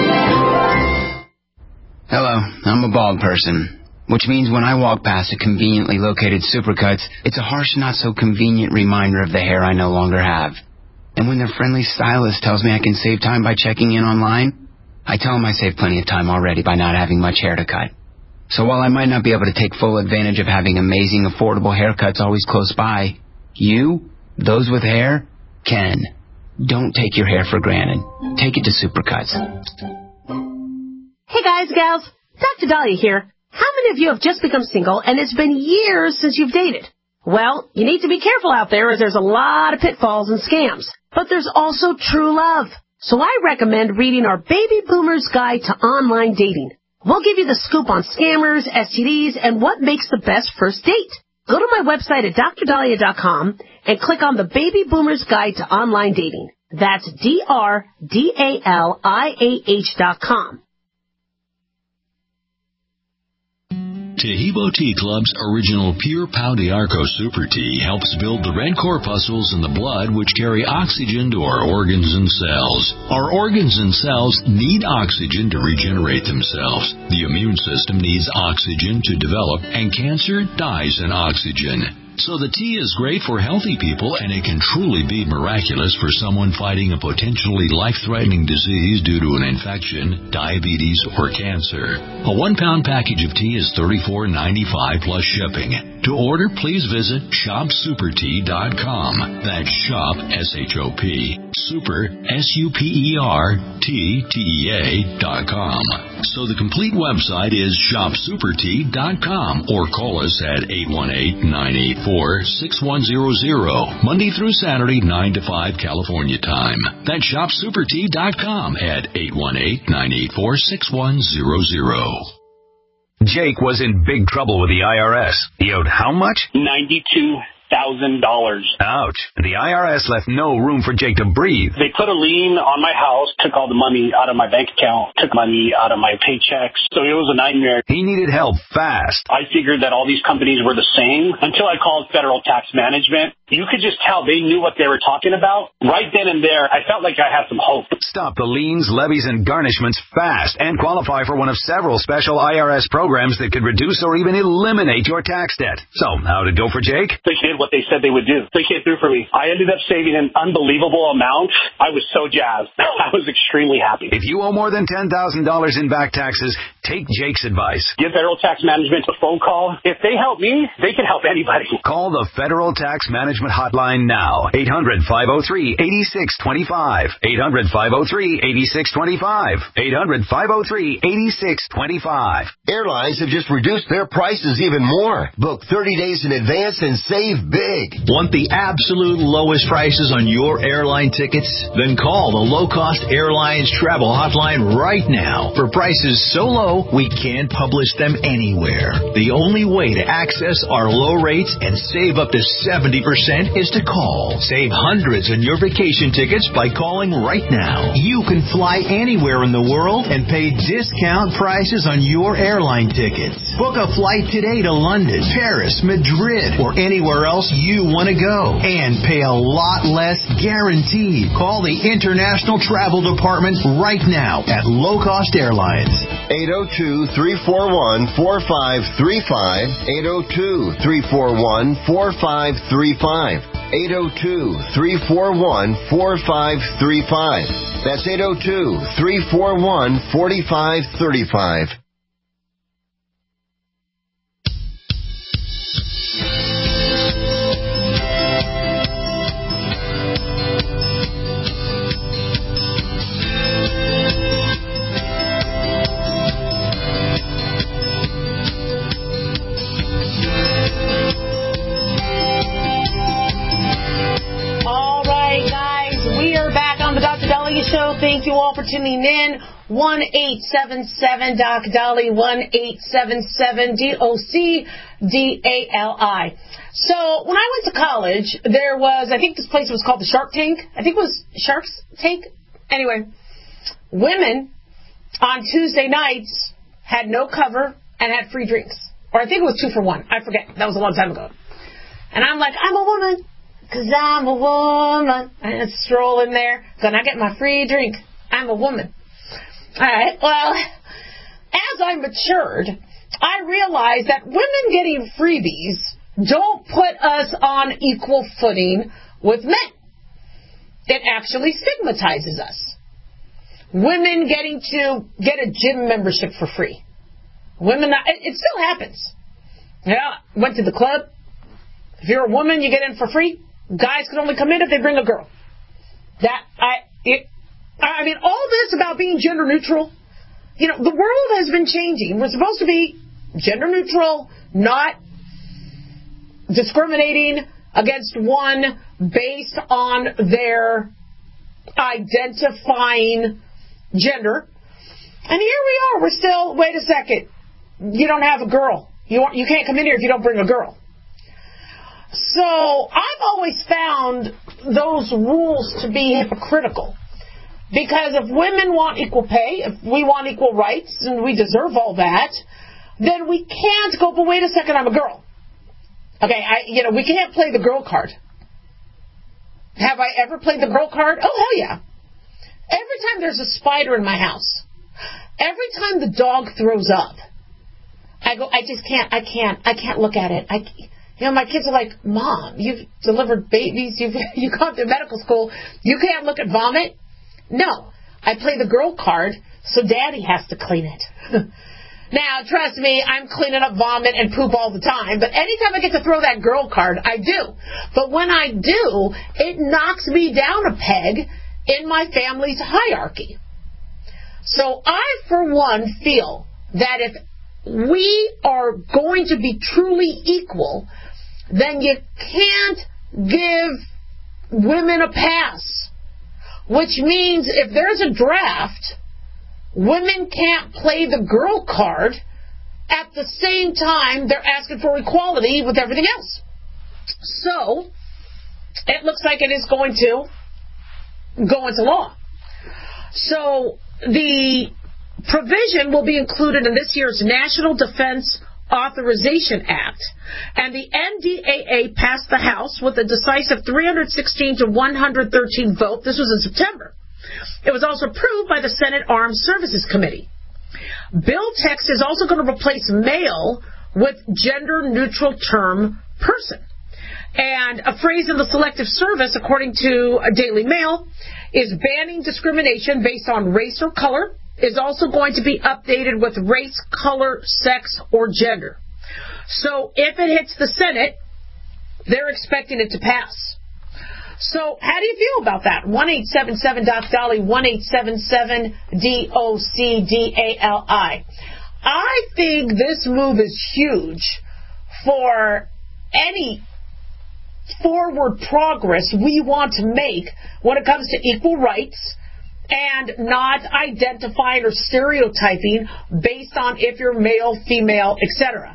Hello, I'm a bald person, which means when I walk past a conveniently located Supercuts, it's a harsh, not-so-convenient reminder of the hair I no longer have. And when their friendly stylist tells me I can save time by checking in online, I tell them I saved plenty of time already by not having much hair to cut. So while I might not be able to take full advantage of having amazing, affordable haircuts always close by, you, those with hair, Ken, don't take your hair for granted. Take it to Supercuts. Hey guys, gals, Doctor Dahlia here. How many of you have just become single and it's been years since you've dated? Well, you need to be careful out there as there's a lot of pitfalls and scams. But there's also true love. So I recommend reading our Baby Boomer's Guide to Online Dating. We'll give you the scoop on scammers, S T Ds, and what makes the best first date. Go to my website at dr dahlia dot com and click on the Baby Boomer's Guide to Online Dating. That's D R D A L I A H dot com. Tahibo Tea Club's original Pure Pau de Arco Super Tea helps build the red corpuscles in the blood which carry oxygen to our organs and cells. Our organs and cells need oxygen to regenerate themselves. The immune system needs oxygen to develop, and cancer dies in oxygen. So the tea is great for healthy people, and it can truly be miraculous for someone fighting a potentially life-threatening disease due to an infection, diabetes, or cancer. A one-pound package of tea is thirty-four ninety-five plus shipping. To order, please visit shop super tea dot com. That's shop, S H O P, super, S U P E R, T, T E A dot com. So the complete website is shop super tea dot com, or call us at eight one eight, nine eight four, six one zero zero, Monday through Saturday, nine to five California time. That's shop super tea dot com at eight one eight, nine eight four, six one zero zero. Jake was in big trouble with the I R S. He owed how much? ninety-two thousand dollars. Ouch. The I R S left no room for Jake to breathe. They put a lien on my house, took all the money out of my bank account, took money out of my paychecks. So it was a nightmare. He needed help fast. I figured that all these companies were the same until I called Federal Tax Management. You could just tell they knew what they were talking about. Right then and there, I felt like I had some hope. Stop the liens, levies, and garnishments fast and qualify for one of several special I R S programs that could reduce or even eliminate your tax debt. So, how'd it go for Jake? They did what they said they would do. They came through for me. I ended up saving an unbelievable amount. I was so jazzed. I was extremely happy. If you owe more than ten thousand dollars in back taxes, take Jake's advice. Give Federal Tax Management a phone call. If they help me, they can help anybody. Call the Federal Tax Management Hotline now. eight hundred, five oh three, eight six two five. eight hundred, five oh three, eight six two five. eight hundred, five oh three, eight six two five. Airlines have just reduced their prices even more. Book thirty days in advance and save big. Want the absolute lowest prices on your airline tickets? Then call the Low Cost Airlines Travel Hotline right now. For prices so low, we can't publish them anywhere. The only way to access our low rates and save up to seventy percent is to call. Save hundreds on your vacation tickets by calling right now. You can fly anywhere in the world and pay discount prices on your airline tickets. Book a flight today to London, Paris, Madrid, or anywhere else you want to go, and pay a lot less guaranteed. Call the International Travel Department right now at Low Cost Airlines. eight oh two, three four one, four five three five. eight oh two, three four one, four five three five. eight oh two, three four one, four five three five. That's eight oh two, three four one, four five three five. Show. Thank you all for tuning in. one eight seven seven D O C D A L I, one eight seven seven D O C D A L I. So when I went to college, there was, I think this place was called the Shark Tank. I think it was Shark's Tank. Anyway, women on Tuesday nights had no cover and had free drinks. Or I think it was two for one. I forget. That was a long time ago. And I'm like, I'm a woman. Because I'm a woman. I just stroll in there. Gonna get my free drink. I'm a woman. All right. Well, as I matured, I realized that women getting freebies don't put us on equal footing with men. It actually stigmatizes us. Women getting to get a gym membership for free. Women, it, it still happens. Yeah, went to the club. If you're a woman, you get in for free. Guys can only come in if they bring a girl. That, I, it, I mean, all this about being gender neutral, you know, the world has been changing. We're supposed to be gender neutral, not discriminating against one based on their identifying gender. And here we are. We're still, wait a second, you don't have a girl. You you can't come in here if you don't bring a girl. So I've always found those rules to be hypocritical. Because if women want equal pay, if we want equal rights, and we deserve all that, then we can't go, but wait a second, I'm a girl. Okay, I, you know, we can't play the girl card. Have I ever played the girl card? Oh, hell yeah. Every time there's a spider in my house, every time the dog throws up, I go, I just can't, I can't, I can't look at it. I, you know, my kids are like, Mom, you've delivered babies, you've you gone to medical school, you can't look at vomit? No, I play the girl card, so Daddy has to clean it. Now, trust me, I'm cleaning up vomit and poop all the time, but anytime I get to throw that girl card, I do. But when I do, it knocks me down a peg in my family's hierarchy. So I, for one, feel that if we are going to be truly equal, then you can't give women a pass. Which means if there's a draft, women can't play the girl card at the same time they're asking for equality with everything else. So, it looks like it is going to go into law. So, the provision will be included in this year's National Defense Authorization Act, and the N D A A passed the House with a decisive three hundred sixteen to one hundred thirteen vote. This was in September. It was also approved by the Senate Armed Services Committee. Bill text is also going to replace male with gender-neutral term person. And a phrase in the Selective Service, according to a Daily Mail, is banning discrimination based on race or color, is also going to be updated with race, color, sex, or gender. So if it hits the Senate, they're expecting it to pass. So how do you feel about that? one eight seven seven D O C D A L I, one eight seven seven D O C D A L I. I think this move is huge for any forward progress we want to make when it comes to equal rights, and not identifying or stereotyping based on if you're male, female, et cetera.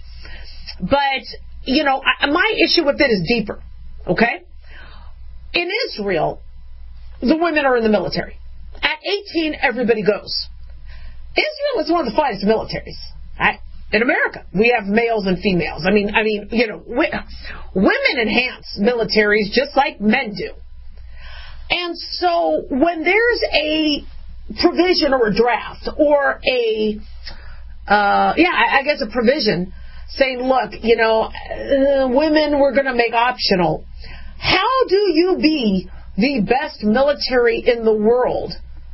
But, you know, I, my issue with it is deeper, okay? In Israel, the women are in the military. At eighteen, everybody goes. Israel is one of the finest militaries. Right? In America, we have males and females. I mean, I mean, you know, we, women enhance militaries just like men do. And so when there's a provision or a draft or a, uh, yeah, I, I guess a provision saying, look, you know, uh, women we're going to make optional. How do you be the best military in the world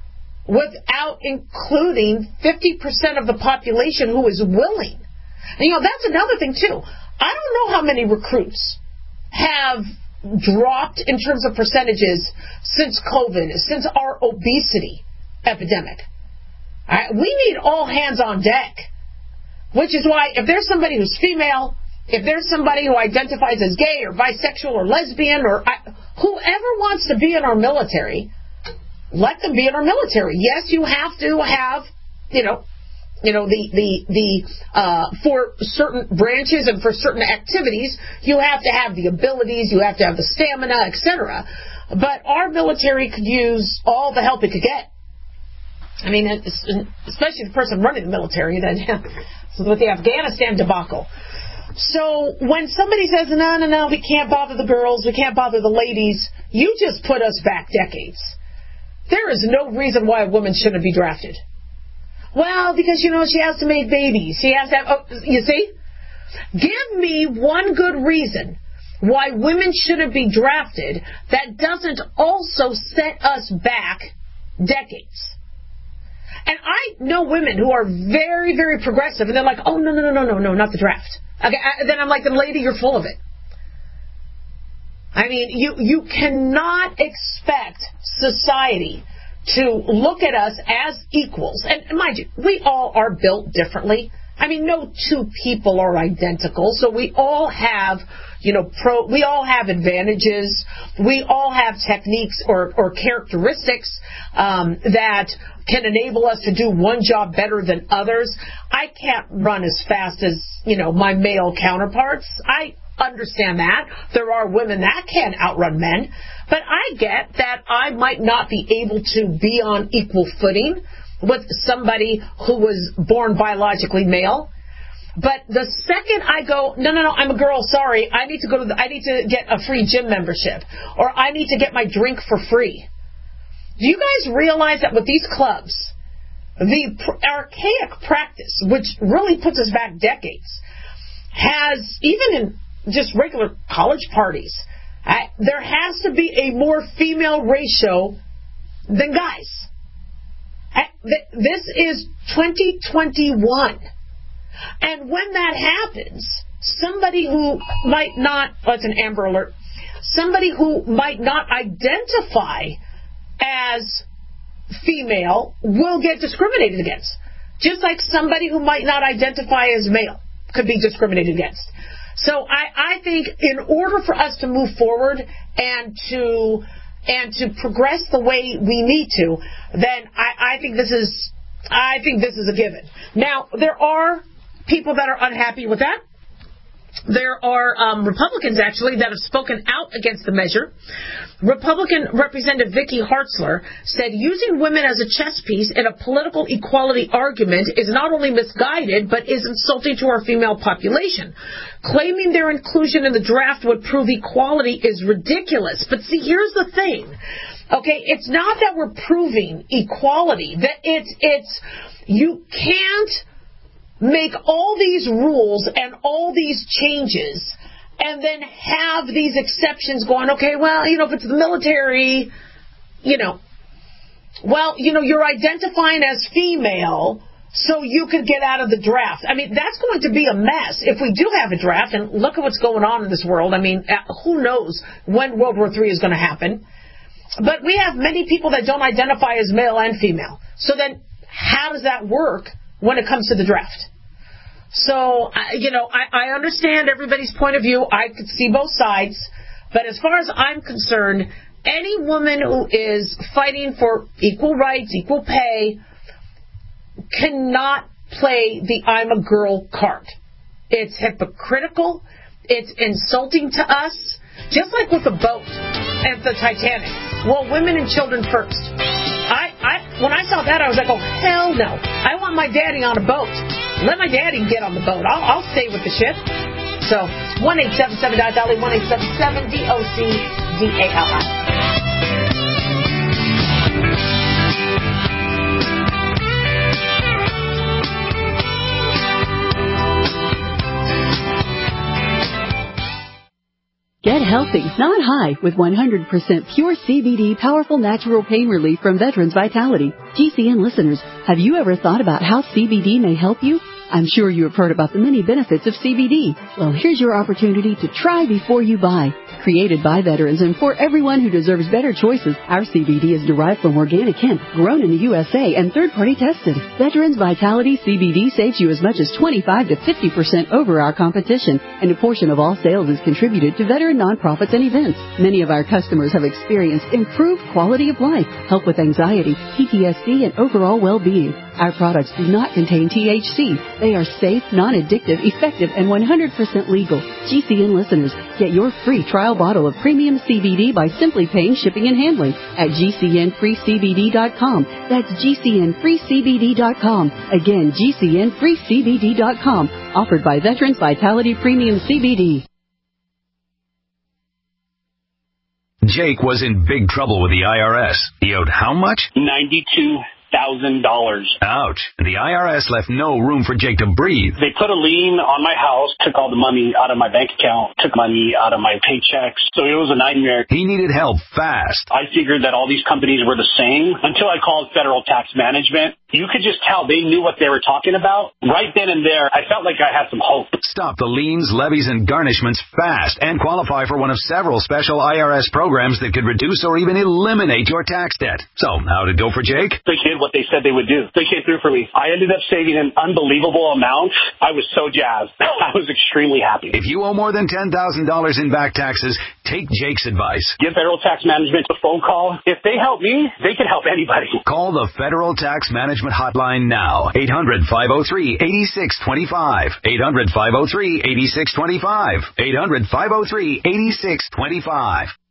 without including fifty percent of the population who is willing? And, you know, that's another thing, too. I don't know how many recruits have dropped in terms of percentages since COVID, since our obesity epidemic. All right? We need all hands on deck, which is why if there's somebody who's female, if there's somebody who identifies as gay or bisexual or lesbian or I, whoever wants to be in our military, let them be in our military. Yes, you have to have, you know, You know, the, the, the, uh, for certain branches and for certain activities, you have to have the abilities, you have to have the stamina, et cetera. But our military could use all the help it could get. I mean, especially the person running the military, then, so with the Afghanistan debacle. So when somebody says, no, no, no, we can't bother the girls, we can't bother the ladies, you just put us back decades. There is no reason why a woman shouldn't be drafted. Well, because, you know, she has to make babies. She has to have, oh, you see? Give me one good reason why women shouldn't be drafted that doesn't also set us back decades. And I know women who are very, very progressive, and they're like, oh, no, no, no, no, no, no, not the draft. Okay, I, then I'm like, then lady, you're full of it. I mean, you, you cannot expect society to look at us as equals. And mind you, we all are built differently. I mean, no two people are identical, so we all have, you know, pro, we all have advantages. We all have techniques or, or characteristics um, that can enable us to do one job better than others. I can't run as fast as, you know, my male counterparts. I understand that. There are women that can outrun men, but I get that I might not be able to be on equal footing with somebody who was born biologically male. But the second I go, no, no, no, I'm a girl, sorry, I need to go to the, I need to get a free gym membership, or I need to get my drink for free. Do you guys realize that with these clubs, the pr- archaic practice, which really puts us back decades, has, even in just regular college parties, I, there has to be a more female ratio than guys. I, th- this is twenty twenty-one. And when that happens, somebody who might not, oh, it's an Amber Alert, somebody who might not identify as female will get discriminated against. Just like somebody who might not identify as male could be discriminated against. So I, I think in order for us to move forward and to and to progress the way we need to, then I, I think this is I think this is a given. Now, there are people that are unhappy with that. There are um, Republicans, actually, that have spoken out against the measure. Republican Representative Vicky Hartzler said using women as a chess piece in a political equality argument is not only misguided, but is insulting to our female population. Claiming their inclusion in the draft would prove equality is ridiculous. But see, here's the thing. Okay, it's not that we're proving equality. That it's it's you can't make all these rules and all these changes and then have these exceptions going, okay, well, you know, if it's the military, you know, well, you know, you're identifying as female, so you could get out of the draft. I mean, that's going to be a mess if we do have a draft, and look at what's going on in this world. I mean, who knows when World War Three is going to happen. But we have many people that don't identify as male and female. So then how does that work when it comes to the draft? So, you know, I, I understand everybody's point of view. I could see both sides. But as far as I'm concerned, any woman who is fighting for equal rights, equal pay, cannot play the I'm a girl card. It's hypocritical. It's insulting to us. Just like with the boat and the Titanic. Well, women and children first. I, I, when I saw that, I was like, oh, hell no. I want my daddy on a boat. Let my daddy get on the boat. I'll, I'll stay with the ship. So, one eight seven seven Dolly, one eight seven seven D O C D A L I. Get healthy, not high, with one hundred percent pure C B D powerful natural pain relief from Veterans Vitality. G C N listeners, have you ever thought about how C B D may help you? I'm sure you have heard about the many benefits of C B D. Well, here's your opportunity to try before you buy. Created by veterans and for everyone who deserves better choices, our C B D is derived from organic hemp, grown in the U S A, and third-party tested. Veterans Vitality C B D saves you as much as twenty-five to fifty percent over our competition, and a portion of all sales is contributed to veteran nonprofits and events. Many of our customers have experienced improved quality of life, help with anxiety, P T S D, and overall well-being. Our products do not contain T H C. They are safe, non-addictive, effective, and one hundred percent legal. G C N listeners, get your free trial bottle of premium C B D by simply paying shipping and handling at G C N free C B D dot com. That's G C N free C B D dot com. Again, G C N free C B D dot com. Offered by Veterans Vitality Premium C B D. Jake was in big trouble with the I R S. He owed how much? ninety-two thousand dollars. Ouch. The I R S left no room for Jake to breathe. They put a lien on my house, took all the money out of my bank account, took money out of my paychecks. So it was a nightmare. He needed help fast. I figured that all these companies were the same until I called Federal Tax Management. You could just tell they knew what they were talking about. Right then and there, I felt like I had some hope. Stop the liens, levies, and garnishments fast and qualify for one of several special I R S programs that could reduce or even eliminate your tax debt. So, how'd it go for Jake? They did what they said they would do. They came through for me. I ended up saving an unbelievable amount. I was so jazzed. I was extremely happy. If you owe more than ten thousand dollars in back taxes, take Jake's advice. Give Federal Tax Management a phone call. If they help me, they can help anybody. Call the Federal Tax Management Hotline now. eight hundred, five oh three, eight six two five. eight hundred, five oh three, eight six two five. eight hundred, five oh three, eight six two five.